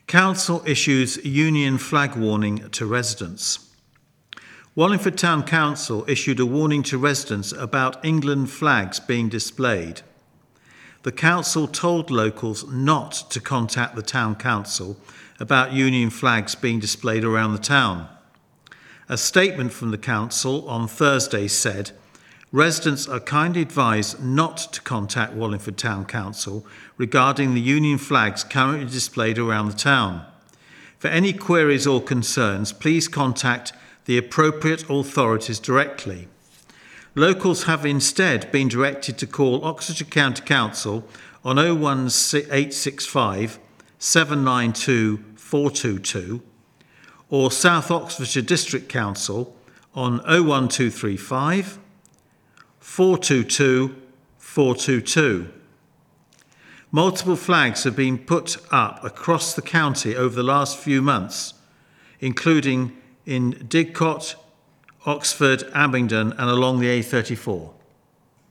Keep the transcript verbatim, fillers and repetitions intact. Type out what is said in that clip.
Council issues Union flag warning to residents. Wallingford Town Council issued a warning to residents about England flags being displayed. The council told locals not to contact the town council about Union flags being displayed around the town. A statement from the council on Thursday said, residents are kindly advised not to contact Wallingford Town Council regarding the Union flags currently displayed around the town. For any queries or concerns, please contact the appropriate authorities directly. Locals have instead been directed to call Oxfordshire County Council on oh one eight six five, seven nine two, four two two or South Oxfordshire District Council on oh one two three five, four two two, four two two. Multiple flags have been put up across the county over the last few months, including in Didcot, Oxford, Abingdon and along the A thirty-four.